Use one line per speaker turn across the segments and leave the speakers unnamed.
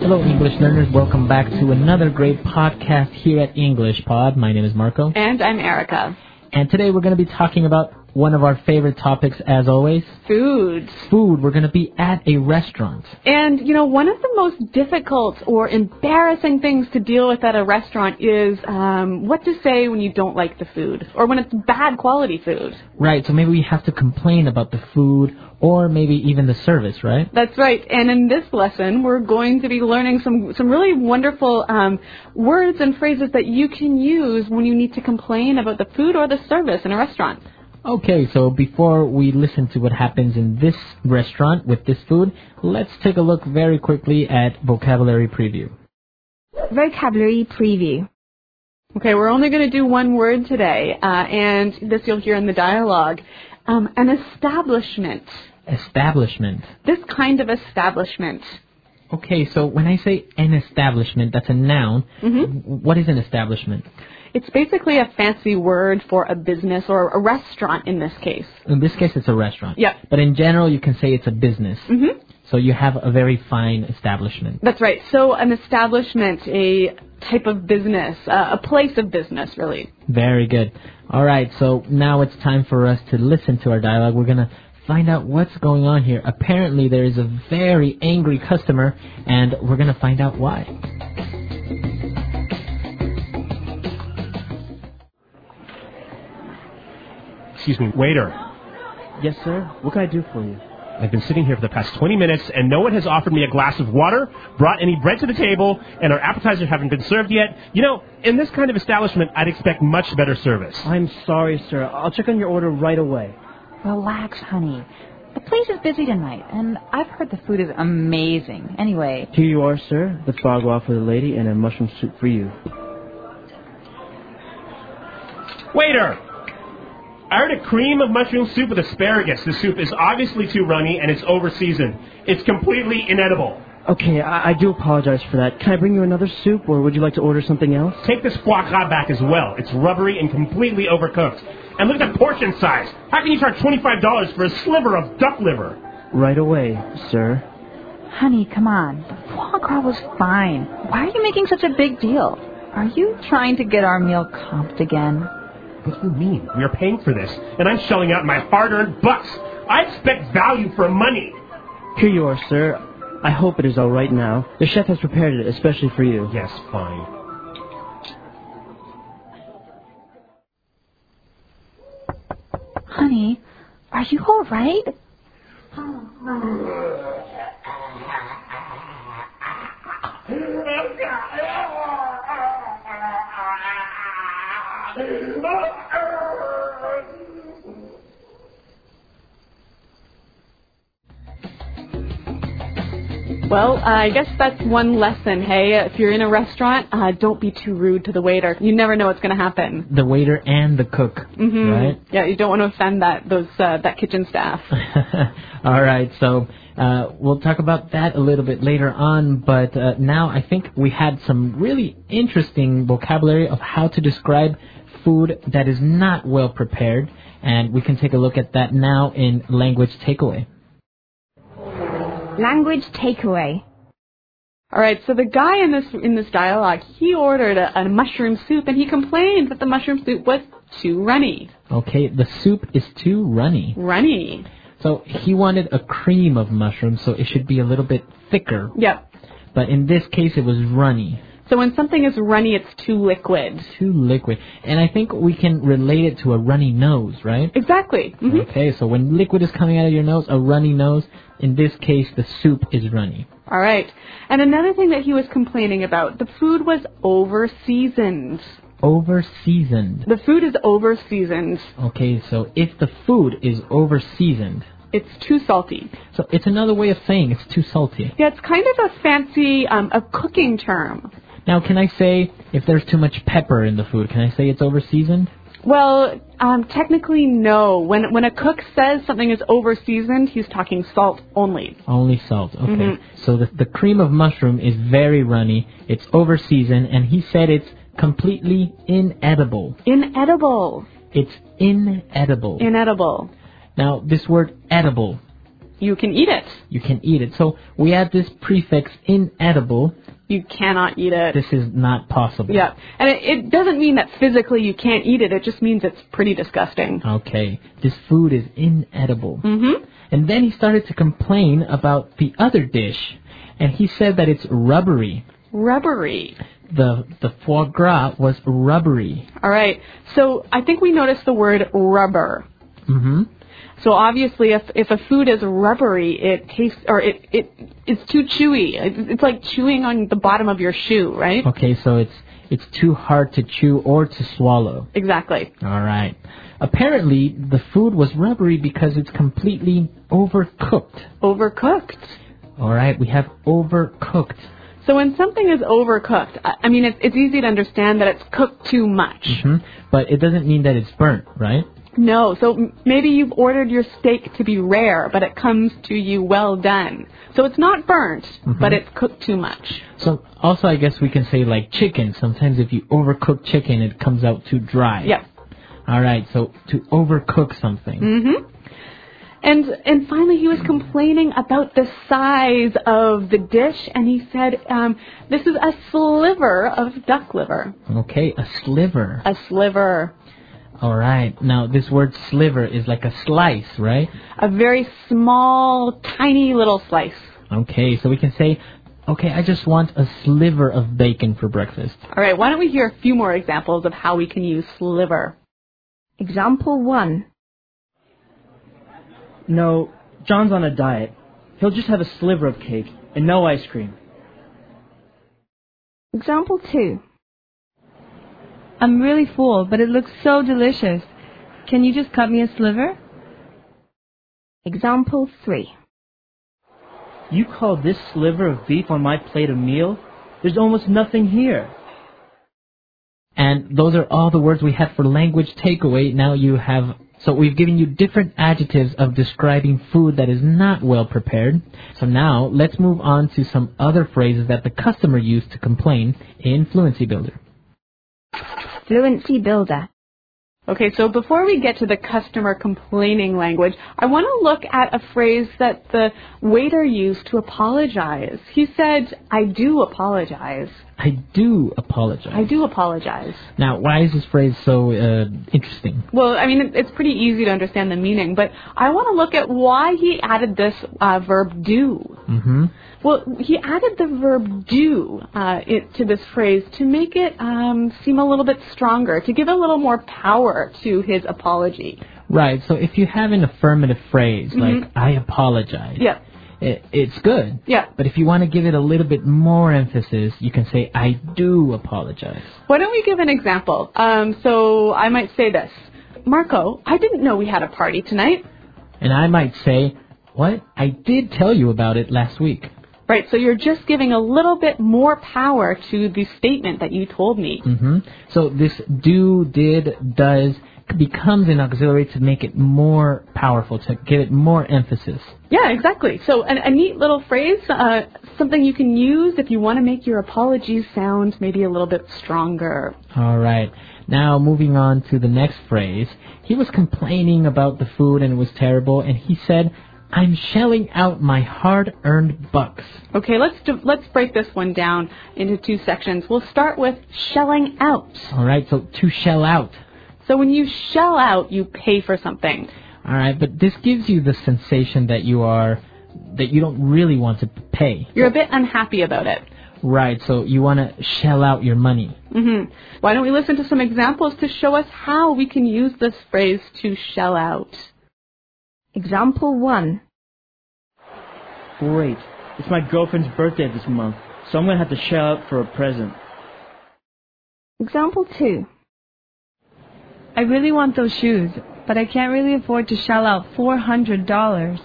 Hello, English learners. Welcome back to another great podcast here at English Pod. My name is Marco.
And I'm Erica.
And today we're going to be talking about one of our favorite topics, as always.
Food.
Food. We're going to be at a restaurant.
And, one of the most difficult or embarrassing things to deal with at a restaurant is what to say when you don't like the food or when it's bad quality food.
Right. So maybe we have to complain about the food or maybe even the service, right?
That's right. And in this lesson, we're going to be learning some really wonderful words and phrases that you can use when you need to complain about the food or the service in a restaurant.
Okay, so before we listen to what happens in this restaurant with this food, let's take a look very quickly at vocabulary preview.
Vocabulary preview.
Okay, we're only going to do one word today, and this you'll hear in the dialogue. An establishment.
Establishment.
This kind of establishment.
Okay, so when I say an establishment, that's a noun.
Mm-hmm.
What is an establishment?
It's basically a fancy word for a business or a restaurant in this case.
In this case, it's a restaurant.
Yeah.
But in general, you can say it's a business.
Mm-hmm.
So you have a very fine establishment.
That's right. So an establishment, a type of business, a place of business, really.
Very good. All right, so now it's time for us to listen to our dialogue. We're going to find out what's going on here. Apparently, there is a very angry customer, and we're going to find out why.
Excuse me, waiter.
Yes, sir. What can I do for you?
I've been sitting here for the past 20 minutes, and no one has offered me a glass of water, brought any bread to the table, and our appetizers haven't been served yet. In this kind of establishment, I'd expect much better service.
I'm sorry, sir. I'll check on your order right away.
Relax, honey. The place is busy tonight, and I've heard the food is amazing. Anyway.
Here you are, sir. The foie gras for the lady and a mushroom soup for you.
Waiter! I heard a cream of mushroom soup with asparagus. The soup is obviously too runny, and it's over-seasoned. It's completely inedible.
Okay, I do apologize for that. Can I bring you another soup, or would you like to order something else?
Take this foie gras back as well. It's rubbery and completely overcooked. And look at the portion size. How can you charge $25 for a sliver of duck liver?
Right away, sir.
Honey, come on. The foie gras was fine. Why are you making such a big deal? Are you trying to get our meal comped again?
What do you mean? We are paying for this, and I'm shelling out my hard-earned bucks. I expect value for money.
Here you are, sir. I hope it is all right now. The chef has prepared it especially for you.
Yes, fine.
Honey, are you all right?
Well, I guess that's one lesson, hey? If you're in a restaurant, don't be too rude to the waiter. You never know what's going to happen.
The waiter and the cook, right?
Yeah, you don't want to offend that kitchen staff.
All right, so we'll talk about that a little bit later on, but now I think we had some really interesting vocabulary of how to describe food that is not well prepared, and we can take a look at that now in Language Takeaway.
Language takeaway.
All right, so the guy in this dialogue, he ordered a mushroom soup, and he complained that the mushroom soup was too runny.
Okay, the soup is too runny.
Runny.
So he wanted a cream of mushrooms, so it should be a little bit thicker.
Yep.
But in this case, it was runny.
So when something is runny, it's too liquid.
Too liquid. And I think we can relate it to a runny nose, right?
Exactly. Mm-hmm.
Okay, so when liquid is coming out of your nose, a runny nose, in this case, the soup is runny.
All right. And another thing that he was complaining about, the food was over-seasoned.
Over-seasoned.
The food is over-seasoned.
Okay, so if the food is over-seasoned,
it's too salty.
So it's another way of saying it's too salty.
Yeah, it's kind of a fancy, a cooking term.
Now, can I say if there's too much pepper in the food, can I say it's over-seasoned?
Well, technically, no. When a cook says something is over-seasoned, he's talking salt only.
Only salt, okay.
Mm-hmm.
So the cream of mushroom is very runny, it's over-seasoned, and he said it's completely inedible.
Inedible.
It's inedible.
Inedible.
Now, this word edible,
You can eat it.
You can eat it. So we add this prefix inedible.
You cannot eat it.
This is not possible.
Yeah. And it doesn't mean that physically you can't eat it. It just means it's pretty disgusting.
Okay. This food is inedible.
Mm-hmm.
And then he started to complain about the other dish. And he said that it's rubbery.
Rubbery.
The foie gras was rubbery.
All right. So I think we noticed the word rubber.
Mm-hmm.
So obviously, if a food is rubbery, it tastes, or it's too chewy. It's like chewing on the bottom of your shoe, right?
Okay, so it's too hard to chew or to swallow.
Exactly.
All right. Apparently, the food was rubbery because it's completely overcooked.
Overcooked.
All right, we have overcooked.
So when something is overcooked, I mean, it's easy to understand that it's cooked too much.
Mm-hmm. But it doesn't mean that it's burnt, right?
No, so maybe you've ordered your steak to be rare, but it comes to you well done. So it's not burnt, but it's cooked too much.
So also I guess we can say like chicken. Sometimes if you overcook chicken, it comes out too dry.
Yep.
All right, so to overcook something.
Mm-hmm. And finally, he was complaining about the size of the dish, and he said, this is a sliver of duck liver.
Okay, a sliver.
A sliver.
All right. Now, this word sliver is like a slice, right?
A very small, tiny little slice.
Okay, so we can say, okay, I just want a sliver of bacon for breakfast.
All right, why don't we hear a few more examples of how we can use sliver?
Example 1.
No, John's on a diet. He'll just have a sliver of cake and no ice cream.
Example 2.
I'm really full, but it looks so delicious. Can you just cut me a sliver?
Example 3.
You call this sliver of beef on my plate a meal? There's almost nothing here.
And those are all the words we had for language takeaway. Now you have... So we've given you different adjectives of describing food that is not well prepared. So now let's move on to some other phrases that the customer used to complain in Fluency Builder.
Fluency Builder.
Okay, so before we get to the customer complaining language, I want to look at a phrase that the waiter used to apologize. He said, I do apologize.
I do apologize.
I do apologize.
Now, why is this phrase so interesting?
Well, I mean, it's pretty easy to understand the meaning, but I want to look at why he added this verb do.
Mm-hmm.
Well, he added the verb do to this phrase to make it seem a little bit stronger, to give a little more power to his apology.
Right, so if you have an affirmative phrase, like, I apologize,
Yeah.
it's good.
Yeah.
But if you want to give it a little bit more emphasis, you can say, I do apologize.
Why don't we give an example? So I might say this. Marco, I didn't know we had a party tonight.
And I might say, what? I did tell you about it last week.
Right, so you're just giving a little bit more power to the statement that you told me.
Mm-hmm. So this do, did, does becomes an auxiliary to make it more powerful, to give it more emphasis.
Yeah, exactly. So a neat little phrase, something you can use if you want to make your apologies sound maybe a little bit stronger.
All right. Now, moving on to the next phrase. He was complaining about the food and it was terrible, and he said, I'm shelling out my hard-earned bucks.
Okay, let's break this one down into two sections. We'll start with shelling out.
All right, so to shell out.
So when you shell out, you pay for something.
All right, but this gives you the sensation that you don't really want to pay.
You're a bit unhappy about it.
Right, so you want to shell out your money.
Mm-hmm. Why don't we listen to some examples to show us how we can use this phrase to shell out?
Example 1.
Great. It's my girlfriend's birthday this month, so I'm going to have to shell out for a present.
Example 2.
I really want those shoes, but I can't really afford to shell out $400.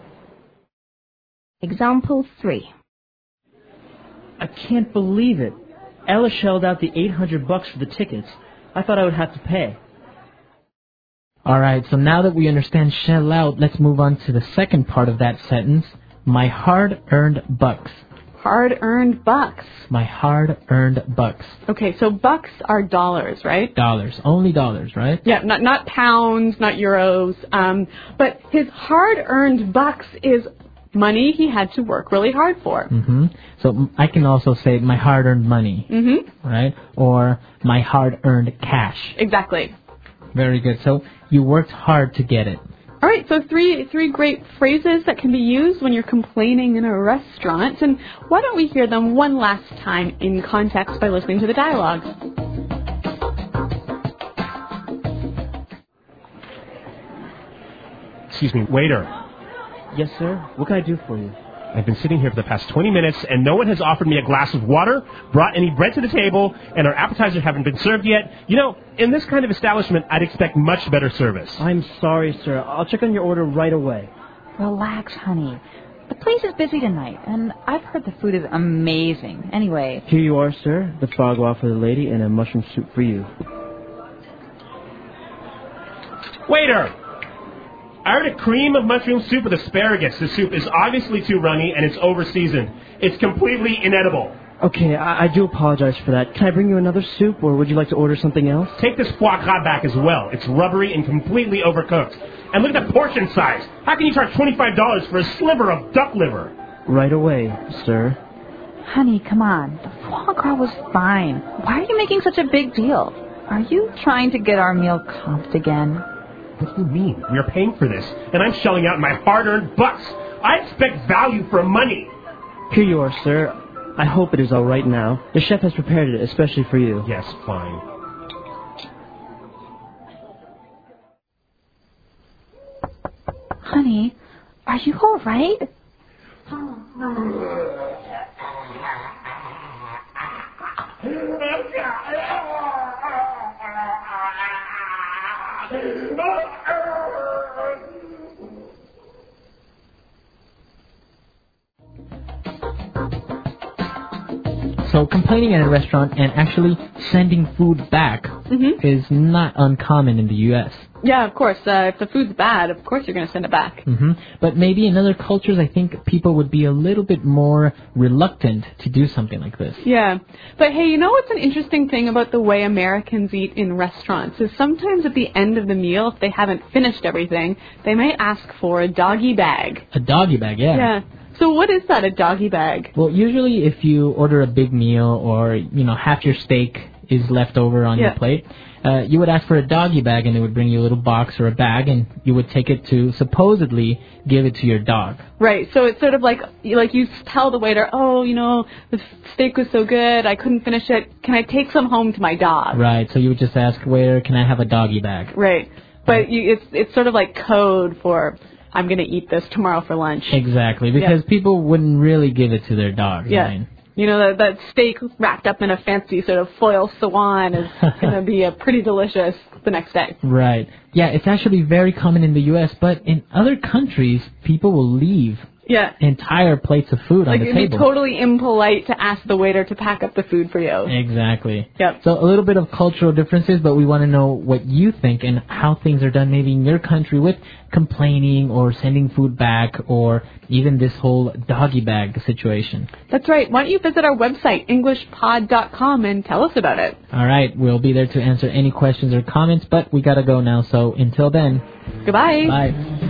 Example 3.
I can't believe it. Ella shelled out the $800 for the tickets. I thought I would have to pay.
All right, so now that we understand shell out, let's move on to the second part of that sentence, my hard-earned bucks.
hard-earned bucks.
My hard-earned bucks.
Okay, so bucks are dollars, right?
Dollars. Only dollars, right?
Yeah, not pounds, not euros. But his hard-earned bucks is money he had to work really hard for.
Mm-hmm. So I can also say my hard-earned money, right? Or my hard-earned cash.
Exactly.
Very good. So you worked hard to get it.
All right, so three great phrases that can be used when you're complaining in a restaurant. And why don't we hear them one last time in context by listening to the dialogue?
Excuse me, waiter.
Yes, sir. What can I do for you?
I've been sitting here for the past 20 minutes, and no one has offered me a glass of water, brought any bread to the table, and our appetizers haven't been served yet. You know, in this kind of establishment, I'd expect much better service.
I'm sorry, sir. I'll check on your order right away.
Relax, honey. The place is busy tonight, and I've heard the food is amazing. Anyway.
Here you are, sir. The foie gras for the lady and a mushroom soup for you.
Waiter! I ordered a cream of mushroom soup with asparagus. The soup is obviously too runny, and it's over-seasoned. It's completely inedible.
Okay, I do apologize for that. Can I bring you another soup, or would you like to order something else?
Take this foie gras back as well. It's rubbery and completely overcooked. And look at the portion size. How can you charge $25 for a sliver of duck liver?
Right away, sir.
Honey, come on. The foie gras was fine. Why are you making such a big deal? Are you trying to get our meal comped again?
What do you mean? We are paying for this, and I'm shelling out my hard-earned bucks. I expect value for money.
Here you are, sir. I hope it is all right now. The chef has prepared it especially for you.
Yes, fine.
Honey, are you all right?
So complaining at a restaurant and actually sending food back is not uncommon in the U.S.
Yeah, of course. If the food's bad, of course you're going to send it back.
But maybe in other cultures, I think people would be a little bit more reluctant to do something like this.
Yeah. But hey, you know what's an interesting thing about the way Americans eat in restaurants is sometimes at the end of the meal, if they haven't finished everything, they may ask for a doggy bag.
A doggy bag, yeah.
Yeah. So what is that, a doggy bag?
Well, usually if you order a big meal or, half your steak is left over on your plate, you would ask for a doggy bag and they would bring you a little box or a bag and you would take it to supposedly give it to your dog.
Right. So it's sort of like you tell the waiter, the steak was so good, I couldn't finish it. Can I take some home to my dog?
Right. So you would just ask, waiter, can I have a doggy bag?
Right. But it's sort of like code for I'm going to eat this tomorrow for lunch.
Exactly. Because people wouldn't really give it to their dogs.
Yeah.
I mean.
That steak wrapped up in a fancy sort of foil swan is going to be pretty delicious the next day.
Right. Yeah, it's actually very common in the U.S., but in other countries, people will leave entire plates of food on the table.
It'd be totally impolite to ask the waiter to pack up the food for you.
Exactly.
Yep.
So a little bit of cultural differences, but we want to know what you think and how things are done maybe in your country with complaining or sending food back or even this whole doggy bag situation.
That's right. Why don't you visit our website, EnglishPod.com, and tell us about it.
All right. We'll be there to answer any questions or comments, but we got to go now. So until then.
Goodbye.
Bye.